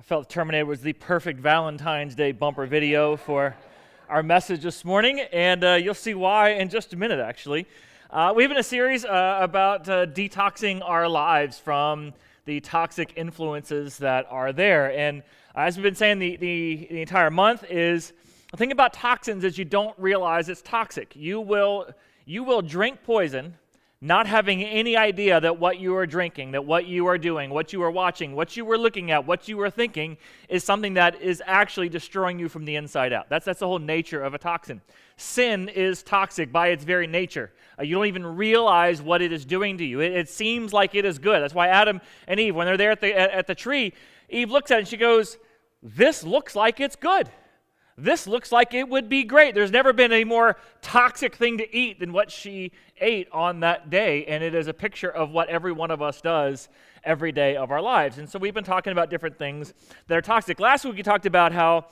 felt Terminator was the perfect Valentine's Day bumper video for our message this morning, and you'll see why in just a minute, actually. We've been in a series about detoxing our lives from the toxic influences that are there. And as we've been saying the entire month is, the thing about toxins is you don't realize it's toxic. You will drink poison not having any idea that what you are drinking, that what you are doing, what you are watching, what you were looking at, what you were thinking is something that is actually destroying you from the inside out. That's the whole nature of a toxin. Sin is toxic by its very nature. You don't even realize what it is doing to you. It seems like it is good. That's why Adam and Eve, when they're there at the tree, Eve looks at it and she goes, "This looks like it's good. This looks like it would be great." There's never been a more toxic thing to eat than what she ate on that day, and it is a picture of what every one of us does every day of our lives. And so we've been talking about different things that are toxic. Last week we talked about how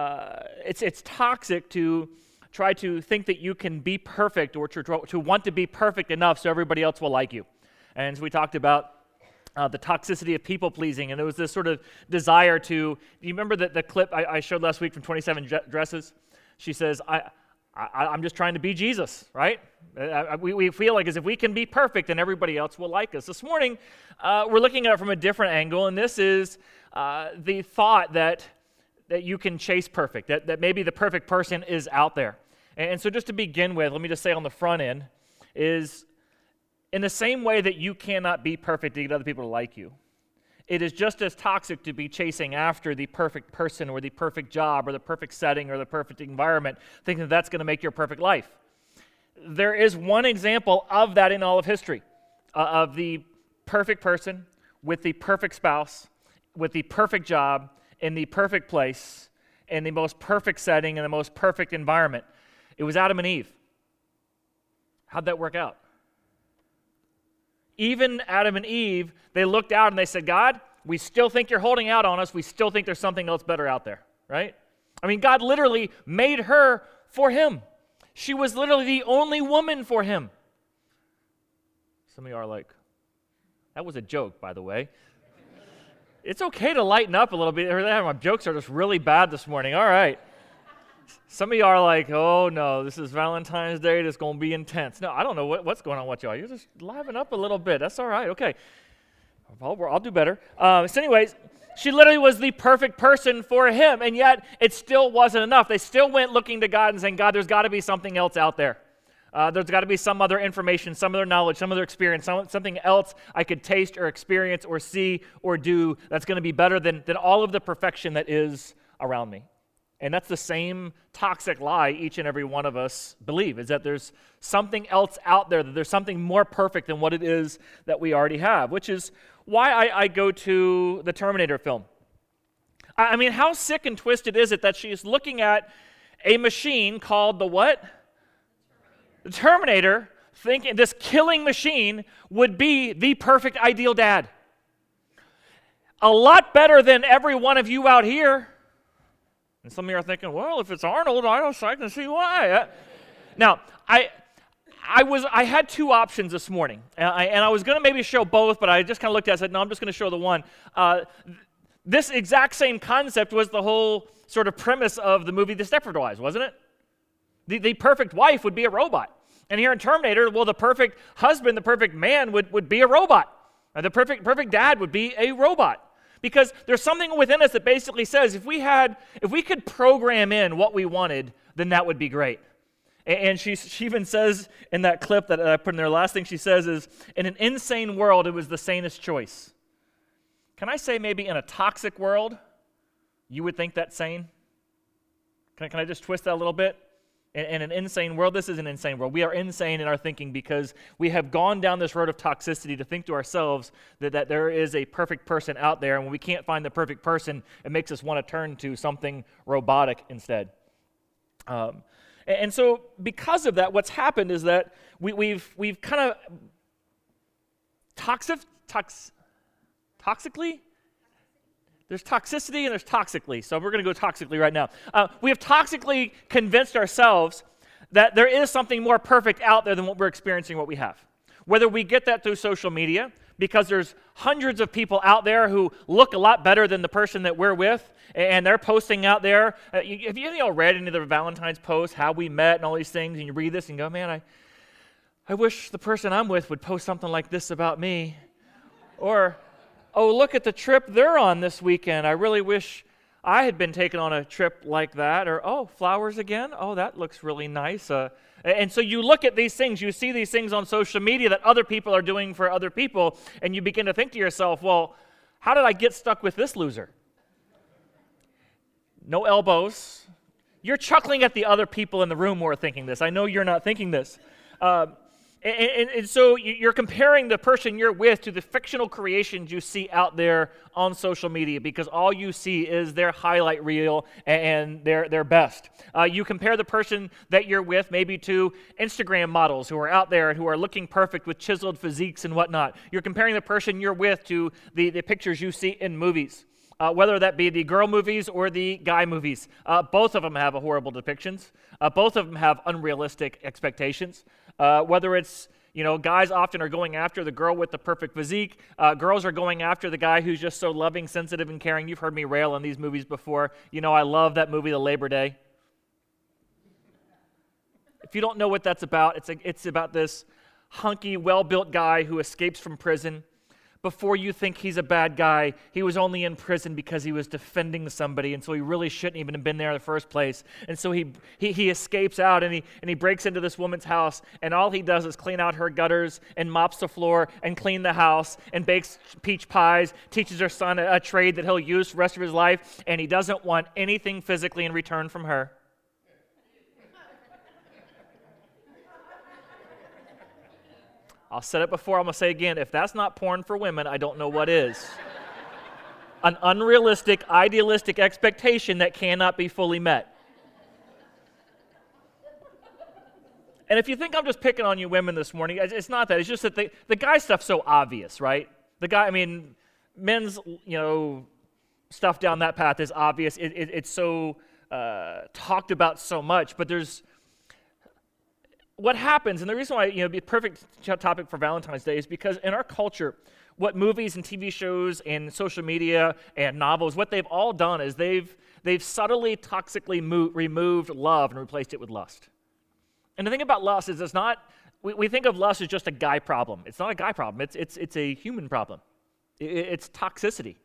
it's toxic to try to think that you can be perfect or to want to be perfect enough so everybody else will like you. And so we talked about the toxicity of people-pleasing, and there was this sort of desire to, do you remember the clip I showed last week from 27 Dresses? She says, I'm just trying to be Jesus, right? We feel like as if we can be perfect, then everybody else will like us. This morning, we're looking at it from a different angle, and this is the thought that you can chase perfect, that maybe the perfect person is out there. And so just to begin with, let me just say on the front end is, in the same way that you cannot be perfect to get other people to like you, it is just as toxic to be chasing after the perfect person or the perfect job or the perfect setting or the perfect environment, thinking that that's going to make your perfect life. There is one example of that in all of history, of the perfect person with the perfect spouse, with the perfect job, in the perfect place, in the most perfect setting, in the most perfect environment. It was Adam and Eve. How'd that work out? Even Adam and Eve, they looked out and they said, "God, we still think you're holding out on us. We still think there's something else better out there," right? I mean, God literally made her for him. She was literally the only woman for him. Some of you are like, that was a joke, by the way. It's okay to lighten up a little bit. My jokes are just really bad this morning. All right. Some of you are like, "Oh no, this is Valentine's Day, it's going to be intense." No, I don't know what's going on with y'all. You're just liven up a little bit. That's all right. Okay. I'll do better. So anyways, she literally was the perfect person for him, and yet it still wasn't enough. They still went looking to God and saying, "God, there's got to be something else out there. There's got to be some other information, some other knowledge, some other experience, something else I could taste or experience or see or do that's going to be better than all of the perfection that is around me." And that's the same toxic lie each and every one of us believe, is that there's something else out there, that there's something more perfect than what it is that we already have, which is why I go to the Terminator film. I mean, how sick and twisted is it that she's looking at a machine called the what? The Terminator, thinking this killing machine would be the perfect ideal dad. A lot better than every one of you out here. And some of you are thinking, "Well, if it's Arnold, I can see why." Now, I had two options this morning, and I was going to maybe show both, but I just kind of looked at it and said, "No, I'm just going to show the one." This exact same concept was the whole sort of premise of the movie The Stepford Wives, wasn't it? The perfect wife would be a robot. And here in Terminator, well, the perfect husband, the perfect man would be a robot. The perfect dad would be a robot. Because there's something within us that basically says if we could program in what we wanted, then that would be great. And she even says in that clip that I put in there, last thing she says is, "In an insane world, it was the sanest choice." Can I say maybe in a toxic world, you would think that's sane? Can I just twist that a little bit? In an insane world, this is an insane world. We are insane in our thinking because we have gone down this road of toxicity to think to ourselves that there is a perfect person out there, and when we can't find the perfect person, it makes us want to turn to something robotic instead. And so because of that, what's happened is that we've kind of toxically? There's toxicity and there's toxically. So we're going to go toxically right now. We have toxically convinced ourselves that there is something more perfect out there than what we're experiencing, what we have. Whether we get that through social media, because there's hundreds of people out there who look a lot better than the person that we're with, and they're posting out there. Have you read any of the Valentine's posts, how we met and all these things, and you read this and go, man, I wish the person I'm with would post something like this about me. Or, oh, look at the trip they're on this weekend. I really wish I had been taken on a trip like that. Or, oh, flowers again? Oh, that looks really nice. And so you look at these things, you see these things on social media that other people are doing for other people, and you begin to think to yourself, well, how did I get stuck with this loser? No elbows. You're chuckling at the other people in the room who are thinking this. I know you're not thinking this. And so you're comparing the person you're with to the fictional creations you see out there on social media, because all you see is their highlight reel and their best. You compare the person that you're with maybe to Instagram models who are out there and who are looking perfect with chiseled physiques and whatnot. You're comparing the person you're with to the pictures you see in movies. Whether that be the girl movies or the guy movies. Both of them have horrible depictions. Both of them have unrealistic expectations. Whether it's, guys often are going after the girl with the perfect physique. Girls are going after the guy who's just so loving, sensitive, and caring. You've heard me rail on these movies before. I love that movie, The Labor Day. If you don't know what that's about, it's about this hunky, well-built guy who escapes from prison. Before you think he's a bad guy, he was only in prison because he was defending somebody, and so he really shouldn't even have been there in the first place. And so he escapes out, and he breaks into this woman's house, and all he does is clean out her gutters and mops the floor and clean the house and bakes peach pies, teaches her son a trade that he'll use for the rest of his life, and he doesn't want anything physically in return from her. I'll said it before, I'm going to say it again. If that's not porn for women, I don't know what is. An unrealistic, idealistic expectation that cannot be fully met. And if you think I'm just picking on you women this morning, it's not that. It's just that the guy stuff's so obvious, right? Men's, stuff down that path is obvious. It's so talked about so much, but there's what happens, and the reason why it'd be a perfect topic for Valentine's Day is because in our culture, what movies and TV shows and social media and novels, what they've all done is they've subtly, toxically removed love and replaced it with lust. And the thing about lust is it's not, we think of lust as just a guy problem. It's not a guy problem. It's a human problem. It's toxicity.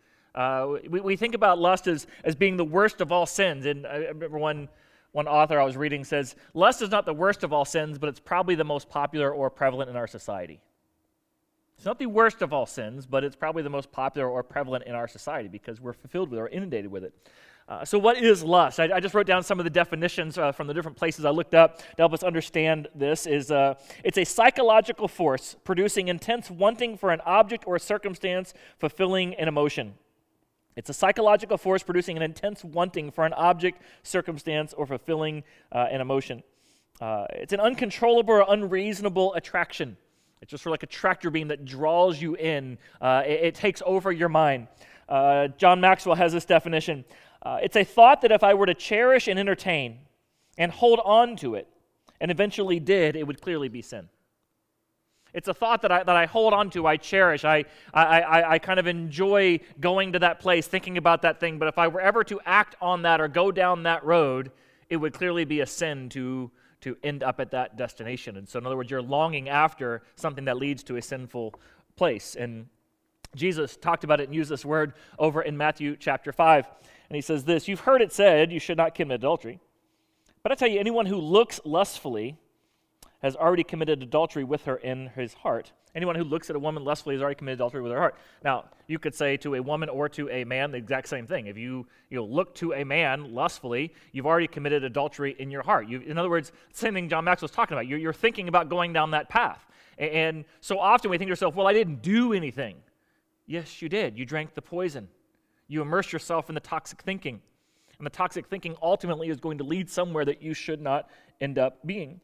We think about lust as being the worst of all sins. And I remember one author I was reading says, lust is not the worst of all sins, but it's probably the most popular or prevalent in our society. It's not the worst of all sins, but it's probably the most popular or prevalent in our society because we're fulfilled with it or inundated with it. So what is lust? I just wrote down some of the definitions from the different places I looked up to help us understand this. It's a psychological force producing intense wanting for an object or circumstance, fulfilling an emotion. It's a psychological force producing an intense wanting for an object, circumstance, or fulfilling an emotion. It's an uncontrollable or unreasonable attraction. It's just sort of like a tractor beam that draws you in. It takes over your mind. John Maxwell has this definition. It's a thought that if I were to cherish and entertain and hold on to it, and eventually did, it would clearly be sin. It's a thought that I hold on to, I cherish, I kind of enjoy going to that place, thinking about that thing, but if I were ever to act on that or go down that road, it would clearly be a sin to end up at that destination. And so in other words, you're longing after something that leads to a sinful place. And Jesus talked about it and used this word over in Matthew chapter 5. And he says this, "You've heard it said, you should not commit adultery. But I tell you, anyone who looks lustfully has already committed adultery with her in his heart." Anyone who looks at a woman lustfully has already committed adultery with her heart. Now, you could say to a woman or to a man the exact same thing. If you look to a man lustfully, you've already committed adultery in your heart. In other words, same thing John Maxwell's talking about. You're thinking about going down that path. And so often we think to ourselves, well, I didn't do anything. Yes, you did. You drank the poison. You immersed yourself in the toxic thinking. And the toxic thinking ultimately is going to lead somewhere that you should not end up being.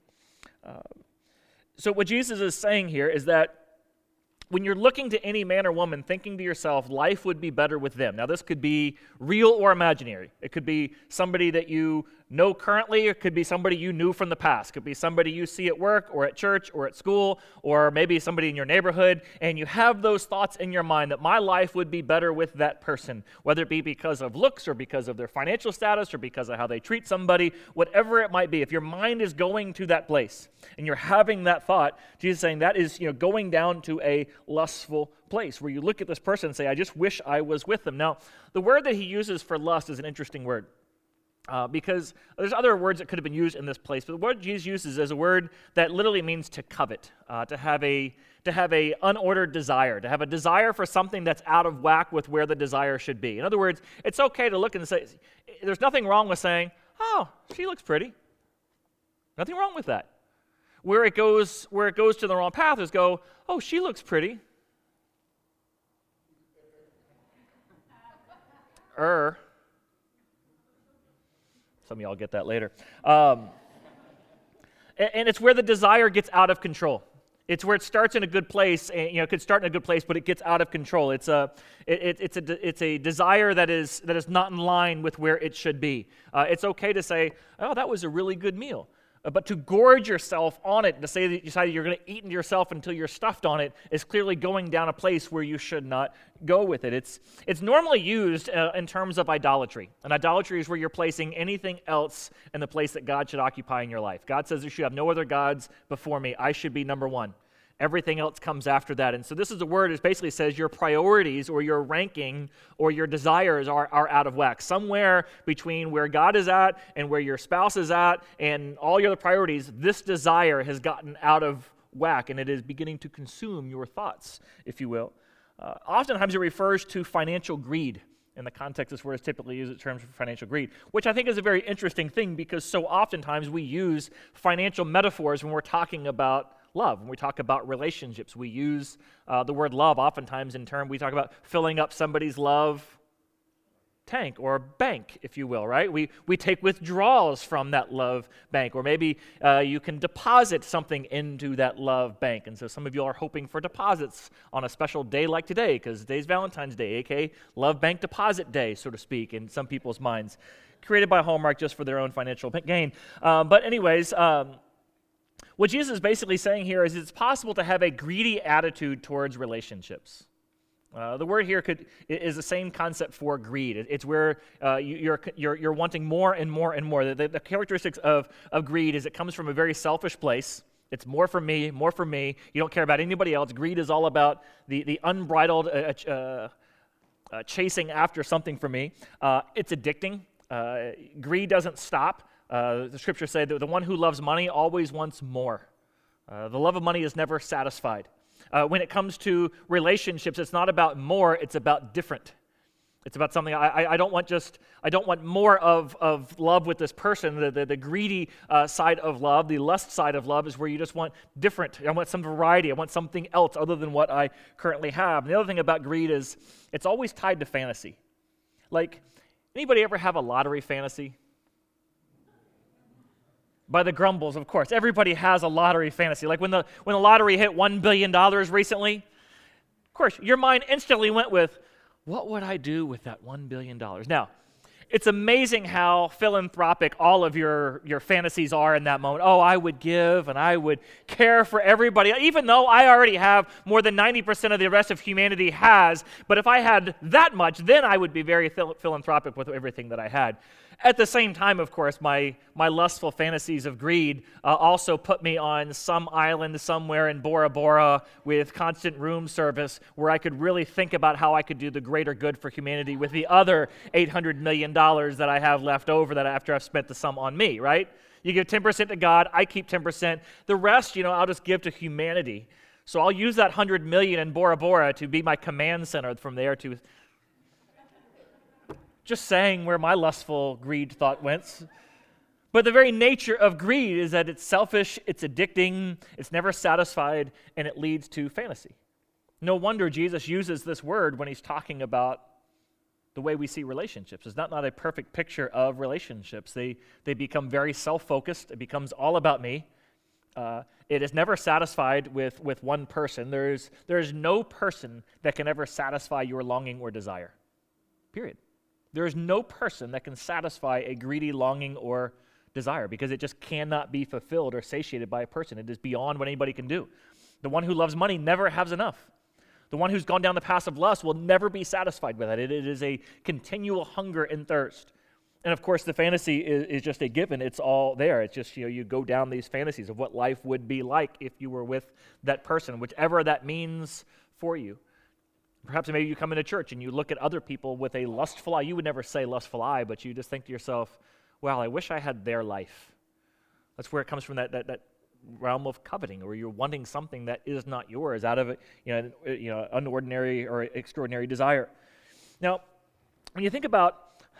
So what Jesus is saying here is that when you're looking to any man or woman, thinking to yourself, life would be better with them. Now, this could be real or imaginary. It could be somebody that you know currently. It could be somebody you knew from the past. It could be somebody you see at work or at church or at school, or maybe somebody in your neighborhood, and you have those thoughts in your mind that my life would be better with that person, whether it be because of looks or because of their financial status or because of how they treat somebody, whatever it might be. If your mind is going to that place and you're having that thought, Jesus is saying that is going down to a lustful place where you look at this person and say, I just wish I was with them. Now, the word that he uses for lust is an interesting word. Because there's other words that could have been used in this place, but the word Jesus uses is a word that literally means to covet, to have a unordered desire, to have a desire for something that's out of whack with where the desire should be. In other words, it's okay to look and say, there's nothing wrong with saying, oh, she looks pretty. Nothing wrong with that. Where it goes to the wrong path is go, oh, she looks pretty. Some of y'all get that later. And it's where the desire gets out of control. It's where it starts in a good place, and it could start in a good place, but it gets out of control. It's a desire that is not in line with where it should be. It's okay to say, oh, that was a really good meal. But to gorge yourself on it, to say that you decided you're going to eat yourself until you're stuffed on it, is clearly going down a place where you should not go with it. It's normally used in terms of idolatry. And idolatry is where you're placing anything else in the place that God should occupy in your life. God says you should have no other gods before me. I should be number one. Everything else comes after that. And so this is a word that basically says your priorities or your ranking or your desires are out of whack. Somewhere between where God is at and where your spouse is at and all your other priorities, this desire has gotten out of whack, and it is beginning to consume your thoughts, if you will. Oftentimes it refers to financial greed. In the context, this word is typically used in terms of financial greed, which I think is a very interesting thing because so oftentimes we use financial metaphors when we're talking about love. When we talk about relationships, we use the word love oftentimes in terms, we talk about filling up somebody's love tank or bank, if you will, right? We take withdrawals from that love bank, or maybe you can deposit something into that love bank. And so some of you are hoping for deposits on a special day like today, because today's Valentine's Day, aka Love Bank Deposit Day, so to speak, in some people's minds, created by Hallmark just for their own financial gain. But anyways, what Jesus is basically saying here is it's possible to have a greedy attitude towards relationships. The word here is the same concept for greed. It's where you're wanting more and more and more. The characteristics of greed is it comes from a very selfish place. It's more for me, more for me. You don't care about anybody else. Greed is all about the unbridled chasing after something for me. It's addicting. Greed doesn't stop. The scriptures say that the one who loves money always wants more. The love of money is never satisfied. When it comes to relationships, it's not about more, it's about different. It's about something, I don't want more of love with this person. The greedy side of love, the lust side of love is where you just want different. I want some variety. I want something else other than what I currently have. And the other thing about greed is it's always tied to fantasy. Like, anybody ever have a lottery fantasy? By the grumbles, of course. Everybody has a lottery fantasy. Like when the lottery hit $1 billion recently, of course, your mind instantly went with, what would I do with that $1 billion? Now, it's amazing how philanthropic all of your fantasies are in that moment. Oh, I would give and I would care for everybody, even though I already have more than 90% of the rest of humanity has. But if I had that much, then I would be very philanthropic with everything that I had. At the same time, of course, my lustful fantasies of greed also put me on some island somewhere in Bora Bora with constant room service where I could really think about how I could do the greater good for humanity with the other $800 million that I have left over that after I've spent the sum on me, right? You give 10% to God, I keep 10%. The rest, I'll just give to humanity. So I'll use that $100 million in Bora Bora to be my command center from there to... Just saying where my lustful greed thought went. But the very nature of greed is that it's selfish, it's addicting, it's never satisfied, and it leads to fantasy. No wonder Jesus uses this word when he's talking about the way we see relationships. It's not a perfect picture of relationships. They become very self-focused. It becomes all about me. It is never satisfied with one person. There is no person that can ever satisfy your longing or desire. Period. There is no person that can satisfy a greedy longing or desire because it just cannot be fulfilled or satiated by a person. It is beyond what anybody can do. The one who loves money never has enough. The one who's gone down the path of lust will never be satisfied with it. It is a continual hunger and thirst. And of course, the fantasy is just a given. It's all there. It's just, you go down these fantasies of what life would be like if you were with that person, whichever that means for you. Perhaps maybe you come into church and you look at other people with a lustful eye. You would never say lustful eye, but you just think to yourself, wow, I wish I had their life. That's where it comes from, that realm of coveting, where you're wanting something that is not yours out of an ordinary or extraordinary desire. Now, when you think about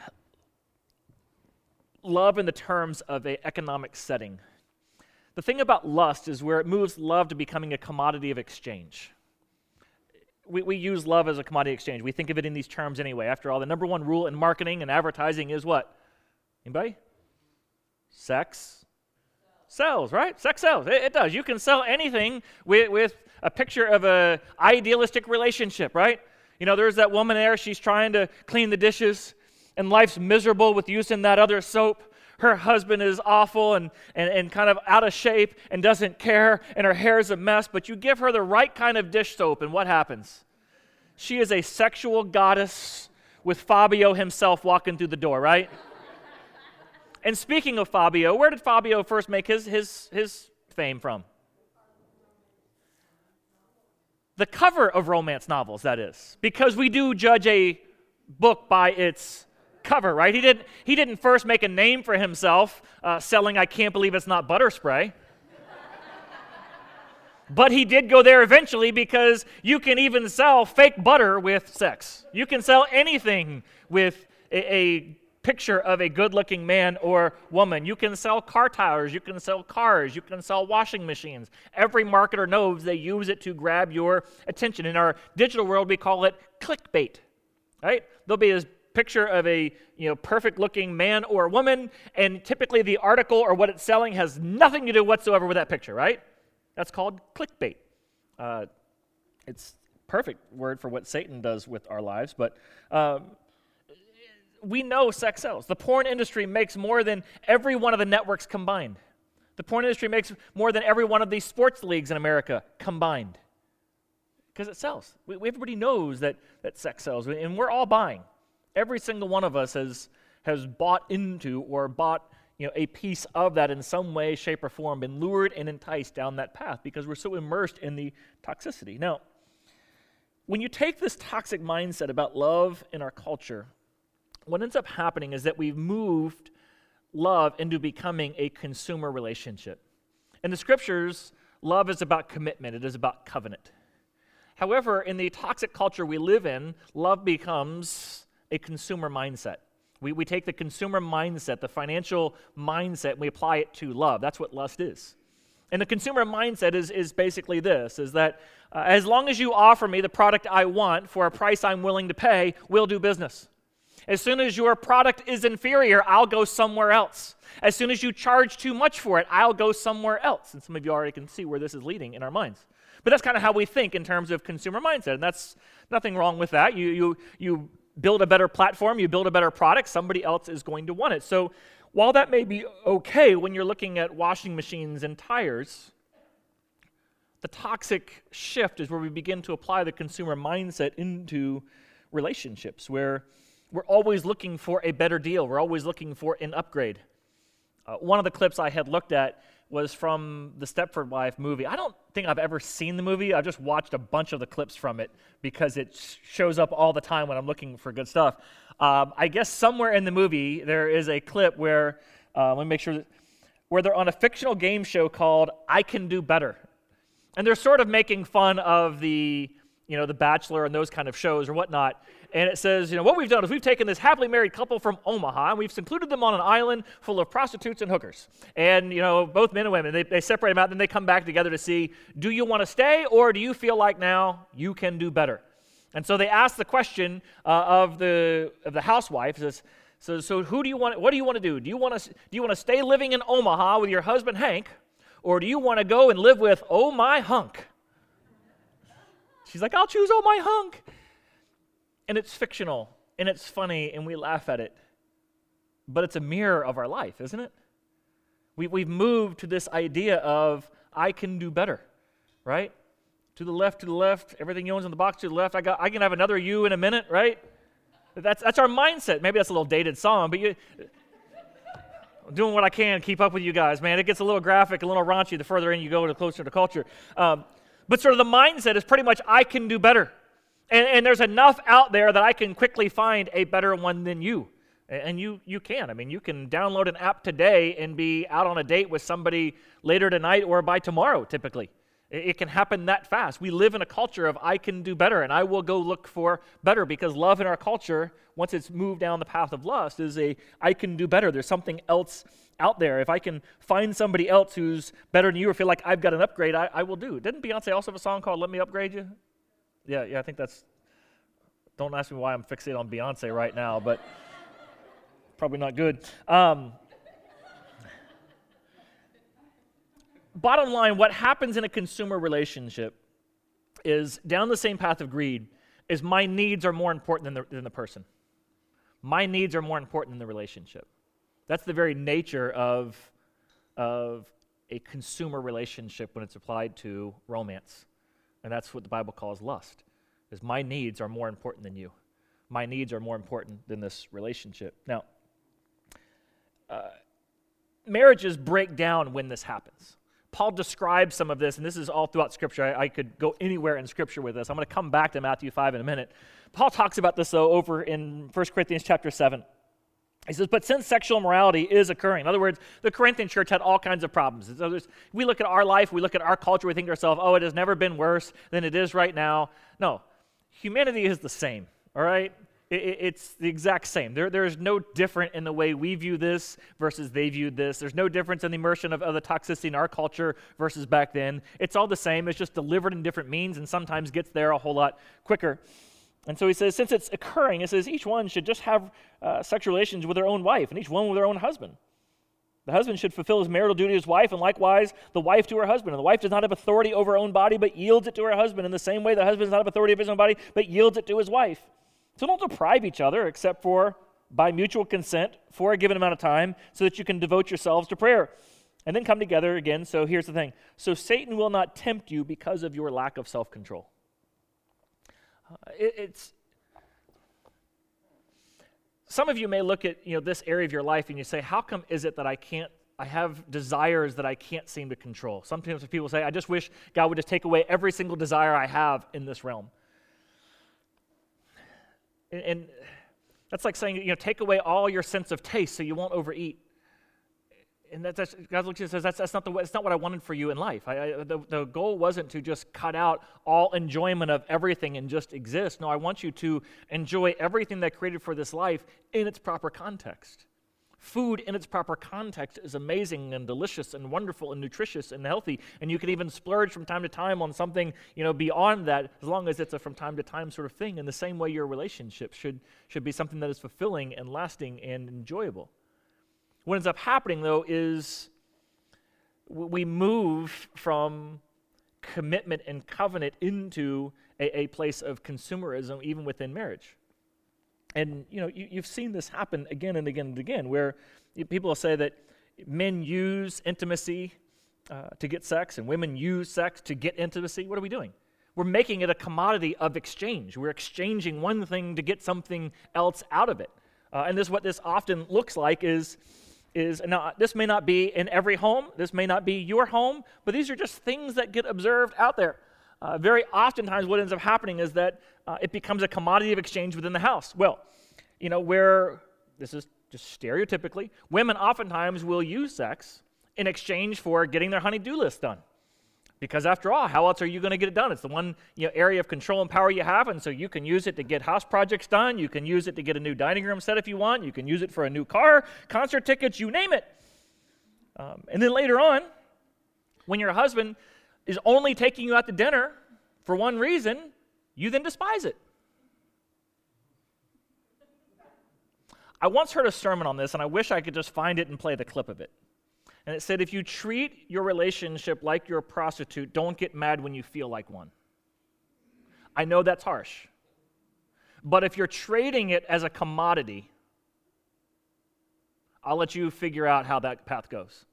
love in the terms of an economic setting, the thing about lust is where it moves love to becoming a commodity of exchange. We use love as a commodity exchange. We think of it in these terms anyway. After all, the number one rule in marketing and advertising is what? Anybody? Sex sells, right? Sex sells. It does. You can sell anything with a picture of an idealistic relationship, right? There's that woman there. She's trying to clean the dishes, and life's miserable with using that other soap. Her husband is awful and kind of out of shape and doesn't care, and her hair is a mess, but you give her the right kind of dish soap, and what happens? She is a sexual goddess with Fabio himself walking through the door, right? And speaking of Fabio, where did Fabio first make his fame from? The cover of romance novels, that is. Because we do judge a book by its cover, right? He didn't first make a name for himself selling I Can't Believe It's Not Butter Spray. But he did go there eventually because you can even sell fake butter with sex. You can sell anything with a picture of a good-looking man or woman. You can sell car tires, you can sell cars, you can sell washing machines. Every marketer knows they use it to grab your attention. In our digital world, we call it clickbait, right? There'll be this picture of a perfect-looking man or woman, and typically the article or what it's selling has nothing to do whatsoever with that picture, right? That's called clickbait. It's a perfect word for what Satan does with our lives, but we know sex sells. The porn industry makes more than every one of the networks combined. The porn industry makes more than every one of these sports leagues in America combined. Because it sells. Everybody knows that sex sells, and we're all buying. Every single one of us has bought into or bought a piece of that in some way, shape, or form, been lured and enticed down that path because we're so immersed in the toxicity. Now, when you take this toxic mindset about love in our culture, what ends up happening is that we've moved love into becoming a consumer relationship. In the scriptures, love is about commitment. It is about covenant. However, in the toxic culture we live in, love becomes a consumer mindset. We take the consumer mindset, the financial mindset, and we apply it to love. That's what lust is. And the consumer mindset is basically this, is that as long as you offer me the product I want for a price I'm willing to pay, we'll do business. As soon as your product is inferior, I'll go somewhere else. As soon as you charge too much for it, I'll go somewhere else. And some of you already can see where this is leading in our minds. But that's kind of how we think in terms of consumer mindset, and that's nothing wrong with that. You build a better platform, you build a better product, somebody else is going to want it. So while that may be okay when you're looking at washing machines and tires, the toxic shift is where we begin to apply the consumer mindset into relationships, where we're always looking for a better deal. We're always looking for an upgrade. One of the clips I had looked at was from the Stepford Wife movie. I don't think I've ever seen the movie. I've just watched a bunch of the clips from it because it shows up all the time when I'm looking for good stuff. I guess somewhere in the movie there is a clip where, let me make sure, where they're on a fictional game show called I Can Do Better. And they're sort of making fun of the Bachelor and those kind of shows or whatnot. And it says, what we've done is we've taken this happily married couple from Omaha and we've secluded them on an island full of prostitutes and hookers. And, both men and women, they separate them out, then they come back together to see, do you want to stay or do you feel like now you can do better? And so they ask the question of the housewife, says, so what do you want to do? Do you want to stay living in Omaha with your husband Hank, or do you want to go and live with Oh My Hunk? She's like, I'll choose Oh My Hunk. And it's fictional. and it's funny, and we laugh at it, but it's a mirror of our life, isn't it? We've moved to this idea of, I can do better, right? To the left, everything you own's in the box to the left. I can have another you in a minute, right? That's our mindset. Maybe that's a little dated song, but I'm doing what I can to keep up with you guys, man. It gets a little graphic, a little raunchy the further in you go, the closer to culture. But sort of the mindset is pretty much, I can do better. And there's enough out there that I can quickly find a better one than you. And you can. I mean, you can download an app today and be out on a date with somebody later tonight or by tomorrow, typically. It can happen that fast. We live in a culture of, I can do better, and I will go look for better, because love in our culture, once it's moved down the path of lust, is I can do better. There's something else out there. If I can find somebody else who's better than you or feel like I've got an upgrade, I will do. Didn't Beyonce also have a song called Let Me Upgrade You? Yeah, I think that's, don't ask me why I'm fixated on Beyonce right now, but probably not good. Bottom line, what happens in a consumer relationship is, down the same path of greed, is my needs are more important than the person. My needs are more important than the relationship. That's the very nature of a consumer relationship when it's applied to romance. And that's what the Bible calls lust, is my needs are more important than you. My needs are more important than this relationship. Now, marriages break down when this happens. Paul describes some of this, and this is all throughout Scripture. I could go anywhere in Scripture with this. I'm going to come back to Matthew 5 in a minute. Paul talks about this, though, over in 1 Corinthians chapter 7. He says, but since sexual immorality is occurring, in other words, the Corinthian church had all kinds of problems. So we look at our life, we look at our culture, we think to ourselves, oh, it has never been worse than it is right now. No, humanity is the same, all right? It's the exact same. There's no different in the way we view this versus they viewed this. There's no difference in the immersion of the toxicity in our culture versus back then. It's all the same. It's just delivered in different means and sometimes gets there a whole lot quicker. And so he says, since it's occurring, he says each one should just have sexual relations with their own wife, and each one with their own husband. The husband should fulfill his marital duty to his wife, and likewise the wife to her husband. And the wife does not have authority over her own body, but yields it to her husband. In the same way, the husband does not have authority over his own body, but yields it to his wife. So don't deprive each other, except for by mutual consent for a given amount of time, so that you can devote yourselves to prayer. And then come together again. So here's the thing. So Satan will not tempt you because of your lack of self-control. Some of you may look at this area of your life and you say, how come is it that I have desires that I can't seem to control? Sometimes people say, I just wish God would just take away every single desire I have in this realm. And that's like saying, take away all your sense of taste so you won't overeat. And God looks and says, that's not what I wanted for you in life. The goal wasn't to just cut out all enjoyment of everything and just exist. No, I want you to enjoy everything that I created for this life in its proper context. Food in its proper context is amazing and delicious and wonderful and nutritious and healthy, and you can even splurge from time to time on something, beyond that, as long as it's a from time to time sort of thing. In the same way, your relationship should be something that is fulfilling and lasting and enjoyable. What ends up happening, though, is we move from commitment and covenant into a place of consumerism, even within marriage. And, you've seen this happen again and again and again, where people will say that men use intimacy to get sex, and women use sex to get intimacy. What are we doing? We're making it a commodity of exchange. We're exchanging one thing to get something else out of it. And what this often looks like is now, this may not be in every home, this may not be your home, but these are just things that get observed out there. Very oftentimes what ends up happening is that it becomes a commodity of exchange within the house. Well, where this is just stereotypically, women oftentimes will use sex in exchange for getting their honey-do list done. Because after all, how else are you going to get it done? It's the one area of control and power you have, and so you can use it to get house projects done. You can use it to get a new dining room set if you want. You can use it for a new car, concert tickets, you name it. And then later on, when your husband is only taking you out to dinner for one reason, you then despise it. I once heard a sermon on this, and I wish I could just find it and play the clip of it. And it said, if you treat your relationship like you're a prostitute, don't get mad when you feel like one. I know that's harsh. But if you're trading it as a commodity, I'll let you figure out how that path goes.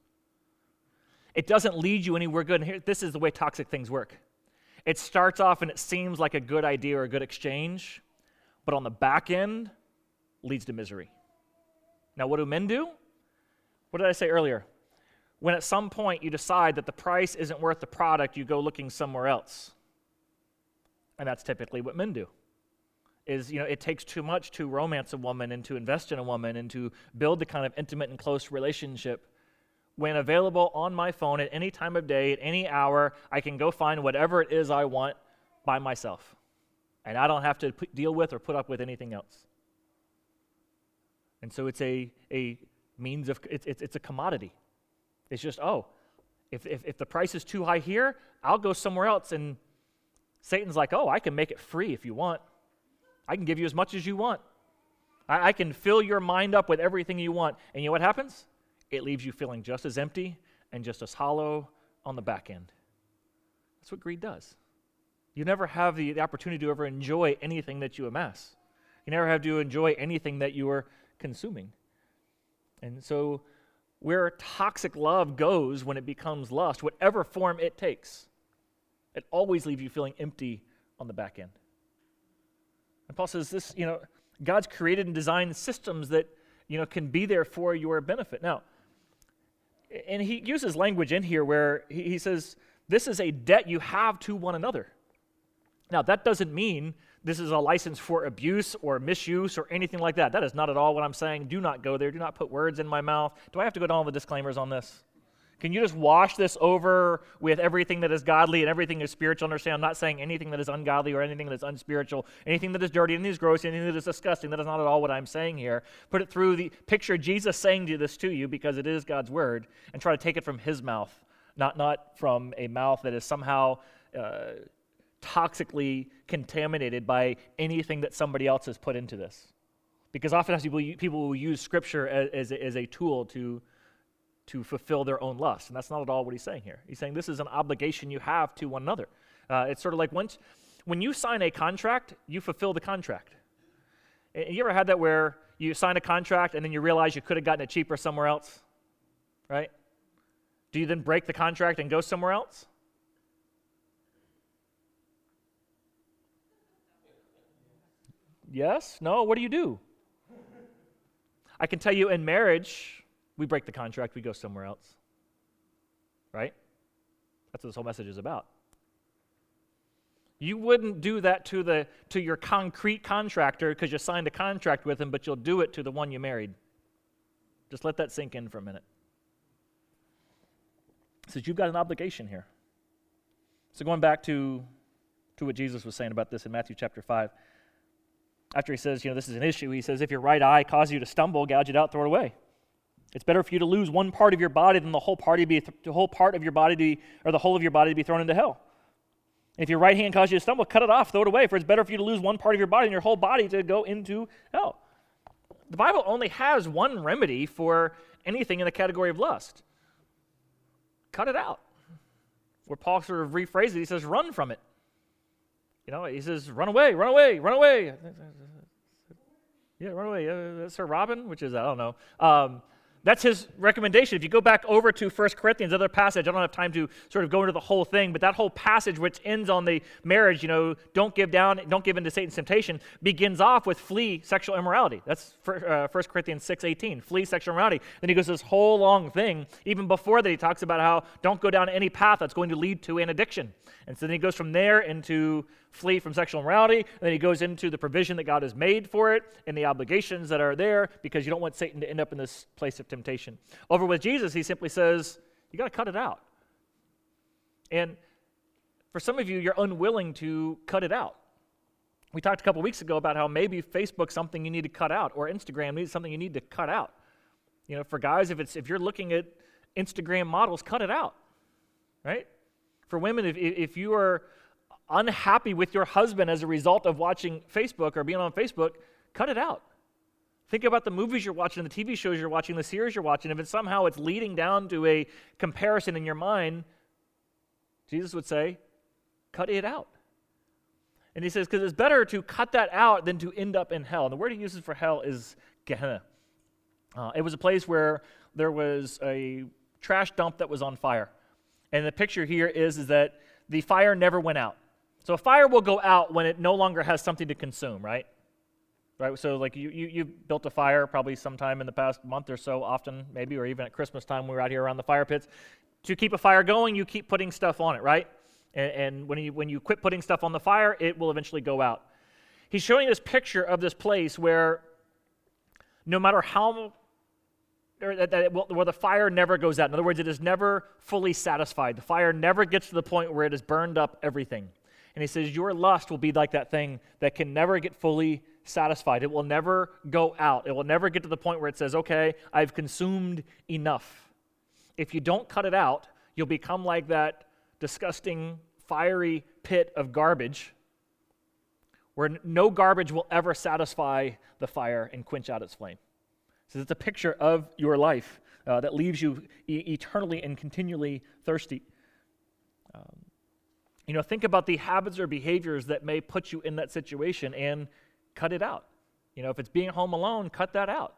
It doesn't lead you anywhere good. And here, this is the way toxic things work. It starts off and it seems like a good idea or a good exchange, but on the back end, leads to misery. Now, what do men do? What did I say earlier? When at some point you decide that the price isn't worth the product, you go looking somewhere else. And that's typically what men do. It takes too much to romance a woman and to invest in a woman and to build the kind of intimate and close relationship. When available on my phone at any time of day, at any hour, I can go find whatever it is I want by myself. And I don't have to deal with or put up with anything else. And so it's a means of, it's a commodity. It's just, if the price is too high here, I'll go somewhere else. And Satan's like, I can make it free if you want. I can give you as much as you want. I can fill your mind up with everything you want. And you know what happens? It leaves you feeling just as empty and just as hollow on the back end. That's what greed does. You never have the opportunity to ever enjoy anything that you amass. You never have to enjoy anything that you are consuming. And so where toxic love goes when it becomes lust, whatever form it takes, it always leaves you feeling empty on the back end. And Paul says this, God's created and designed systems that, can be there for your benefit. Now, and he uses language in here where he says, this is a debt you have to one another. Now, that doesn't mean this is a license for abuse or misuse or anything like that. That is not at all what I'm saying. Do not go there. Do not put words in my mouth. Do I have to go down all the disclaimers on this? Can you just wash this over with everything that is godly and everything that is spiritual? Understand, I'm not saying anything that is ungodly or anything that is unspiritual, anything that is dirty, anything that is gross, anything that is disgusting. That is not at all what I'm saying here. Put it through the picture Jesus saying this to you because it is God's word, and try to take it from his mouth, not from a mouth that is somehow toxically contaminated by anything that somebody else has put into this. Because oftentimes people will use Scripture as a tool to fulfill their own lust. And that's not at all what he's saying here. He's saying this is an obligation you have to one another. It's sort of like when you sign a contract, you fulfill the contract. You ever had that where you sign a contract and then you realize you could have gotten it cheaper somewhere else? Right? Do you then break the contract and go somewhere else? Yes? No? What do? I can tell you in marriage, we break the contract, we go somewhere else. Right? That's what this whole message is about. You wouldn't do that to your concrete contractor because you signed a contract with him, but you'll do it to the one you married. Just let that sink in for a minute. It says you've got an obligation here. So going back to what Jesus was saying about this in Matthew chapter 5, after he says, this is an issue, he says, if your right eye causes you to stumble, gouge it out, throw it away. It's better for you to lose one part of your body than the whole part of your body the whole of your body to be thrown into hell. And if your right hand causes you to stumble, cut it off, throw it away, for it's better for you to lose one part of your body than your whole body to go into hell. The Bible only has one remedy for anything in the category of lust. Cut it out. Where Paul sort of rephrases it, he says, run from it. He says, run away, run away, run away. Yeah, run away. Sir Robin, which is, I don't know. That's his recommendation. If you go back over to 1 Corinthians, other passage, I don't have time to sort of go into the whole thing, but that whole passage which ends on the marriage, don't give in to Satan's temptation, begins off with flee sexual immorality. That's 1 Corinthians 6:18, flee sexual immorality. Then he goes this whole long thing. Even before that, he talks about how don't go down any path that's going to lead to an addiction. And so then he goes from there into flee from sexual immorality, and then he goes into the provision that God has made for it and the obligations that are there because you don't want Satan to end up in this place of temptation. Over with Jesus, he simply says, you got to cut it out. And for some of you, you're unwilling to cut it out. We talked a couple weeks ago about how maybe Facebook's something you need to cut out, or Instagram is something you need to cut out. For guys, if you're looking at Instagram models, cut it out, right? For women, if you are unhappy with your husband as a result of watching Facebook or being on Facebook, cut it out. Think about the movies you're watching, the TV shows you're watching, the series you're watching. If it's somehow leading down to a comparison in your mind, Jesus would say, cut it out. And he says, because it's better to cut that out than to end up in hell. And the word he uses for hell is Gehenna. It was a place where there was a trash dump that was on fire. And the picture here is that the fire never went out. So a fire will go out when it no longer has something to consume, right? Right. So like you built a fire probably sometime in the past month or so, often maybe, or even at Christmas time when we were out here around the fire pits. To keep a fire going, you keep putting stuff on it, right? And when you quit putting stuff on the fire, it will eventually go out. He's showing this picture of this place where no matter how, where the fire never goes out. In other words, it is never fully satisfied. The fire never gets to the point where it has burned up everything. And he says, your lust will be like that thing that can never get fully satisfied. It will never go out. It will never get to the point where it says, okay, I've consumed enough. If you don't cut it out, you'll become like that disgusting, fiery pit of garbage where no garbage will ever satisfy the fire and quench out its flame. So it's a picture of your life that leaves you eternally and continually thirsty. Think about the habits or behaviors that may put you in that situation and cut it out. If it's being home alone, cut that out.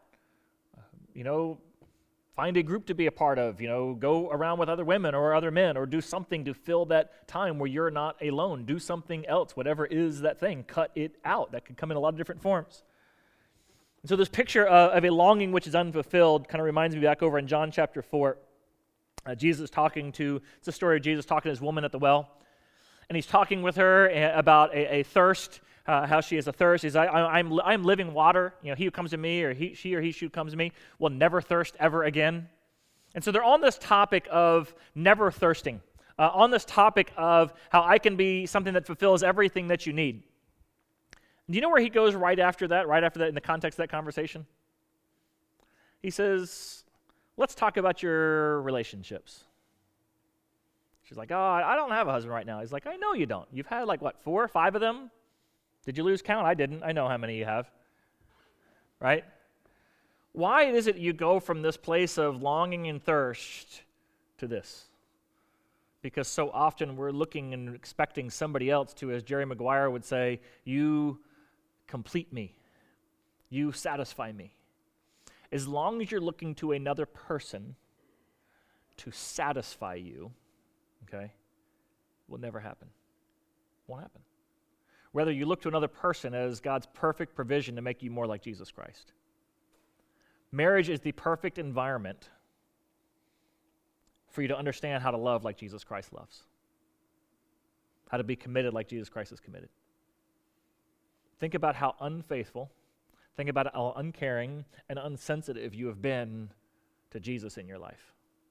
Find a group to be a part of. Go around with other women or other men, or do something to fill that time where you're not alone. Do something else, whatever is that thing. Cut it out. That could come in a lot of different forms. And so this picture of a longing which is unfulfilled kind of reminds me back over in John chapter 4. It's a story of Jesus talking to this woman at the well. And he's talking with her about a thirst, how she has a thirst. He's like, I'm living water. He who comes to me, or she who comes to me, will never thirst ever again. And so they're on this topic of never thirsting, on this topic of how I can be something that fulfills everything that you need. Do you know where he goes right after that in the context of that conversation? He says, let's talk about your relationships. She's like, oh, I don't have a husband right now. He's like, I know you don't. You've had 4 or 5 of them? Did you lose count? I didn't. I know how many you have. Right? Why is it you go from this place of longing and thirst to this? Because so often we're looking and expecting somebody else to, as Jerry Maguire would say, you complete me. You satisfy me. As long as you're looking to another person to satisfy you, okay, will never happen. Won't happen. Whether you look to another person as God's perfect provision to make you more like Jesus Christ. Marriage is the perfect environment for you to understand how to love like Jesus Christ loves. How to be committed like Jesus Christ is committed. Think about how unfaithful, think about how uncaring and unsensitive you have been to Jesus in your life.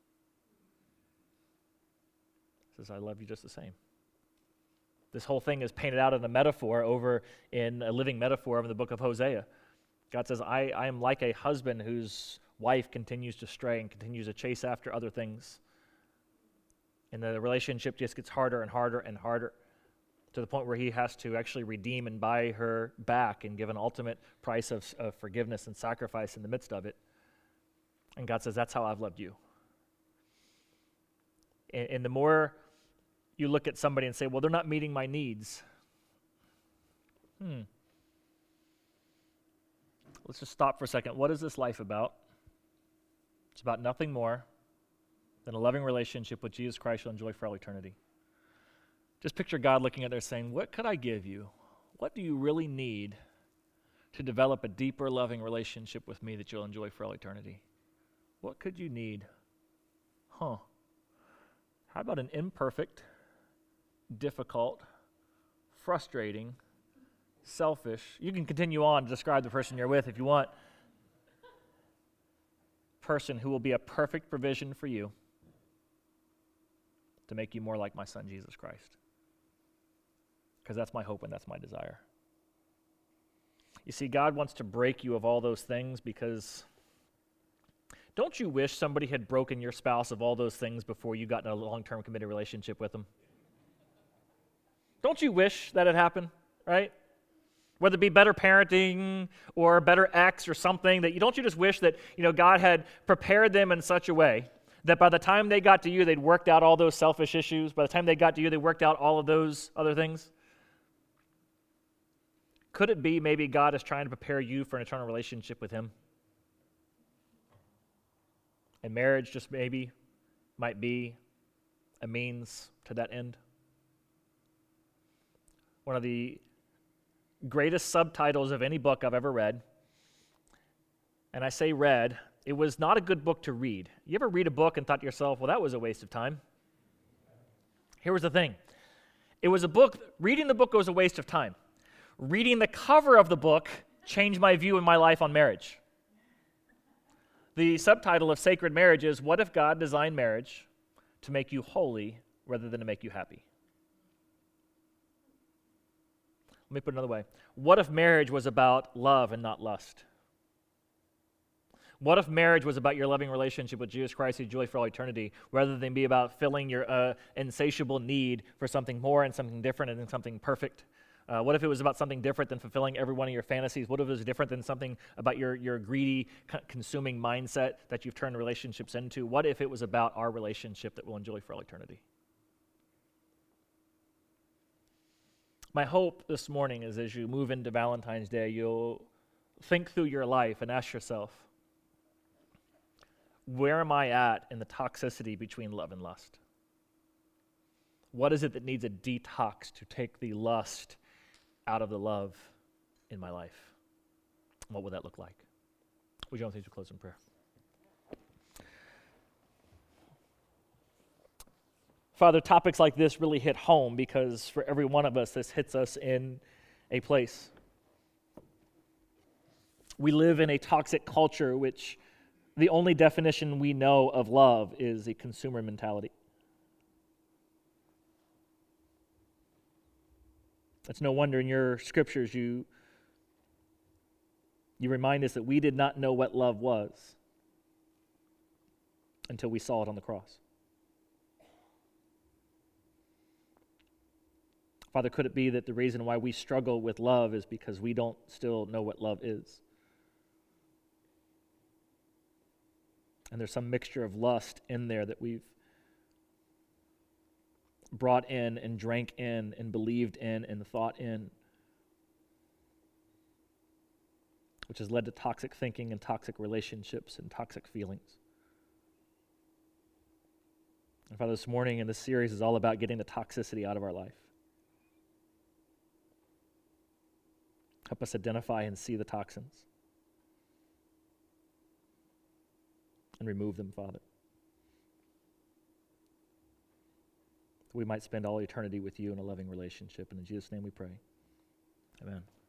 Says, I love you just the same. This whole thing is painted out in a metaphor over in a living metaphor of the book of Hosea. God says, I am like a husband whose wife continues to stray and continues to chase after other things. And the relationship just gets harder and harder and harder to the point where he has to actually redeem and buy her back and give an ultimate price of forgiveness and sacrifice in the midst of it. And God says, that's how I've loved you. And the more you look at somebody and say, well, they're not meeting my needs. Let's just stop for a second. What is this life about? It's about nothing more than a loving relationship with Jesus Christ you'll enjoy for all eternity. Just picture God looking at there saying, what could I give you? What do you really need to develop a deeper loving relationship with me that you'll enjoy for all eternity? What could you need? How about an imperfect, difficult, frustrating, selfish, you can continue on to describe the person you're with if you want, person who will be a perfect provision for you to make you more like my son, Jesus Christ. Because that's my hope and that's my desire. You see, God wants to break you of all those things because don't you wish somebody had broken your spouse of all those things before you got in a long-term committed relationship with them? Don't you wish that had happened, right? Whether it be better parenting or better ex or something, don't you just wish that God had prepared them in such a way that by the time they got to you, they'd worked out all those selfish issues. By the time they got to you, they worked out all of those other things. Could it be maybe God is trying to prepare you for an eternal relationship with him? And marriage just maybe might be a means to that end? One of the greatest subtitles of any book I've ever read, and I say read, it was not a good book to read. You ever read a book and thought to yourself, well, that was a waste of time? Here was the thing. It was a book, reading the book was a waste of time. Reading the cover of the book changed my view in my life on marriage. The subtitle of Sacred Marriage is, What if God designed marriage to make you holy rather than to make you happy? Let me put it another way. What if marriage was about love and not lust? What if marriage was about your loving relationship with Jesus Christ who joy for all eternity, rather than be about filling your insatiable need for something more and something different and something perfect? What if it was about something different than fulfilling every one of your fantasies? What if it was different than something about your greedy, consuming mindset that you've turned relationships into? What if it was about our relationship that we'll enjoy for all eternity? My hope this morning is as you move into Valentine's Day, you'll think through your life and ask yourself, where am I at in the toxicity between love and lust? What is it that needs a detox to take the lust out of the love in my life? What would that look like? Would you all please close in prayer? Father, topics like this really hit home because for every one of us, this hits us in a place. We live in a toxic culture which the only definition we know of love is a consumer mentality. It's no wonder in your scriptures you remind us that we did not know what love was until we saw it on the cross. Father, could it be that the reason why we struggle with love is because we don't still know what love is? And there's some mixture of lust in there that we've brought in and drank in and believed in and thought in, which has led to toxic thinking and toxic relationships and toxic feelings. And Father, this morning in this series is all about getting the toxicity out of our life. Help us identify and see the toxins and remove them, Father. We might spend all eternity with you in a loving relationship. And in Jesus' name we pray. Amen.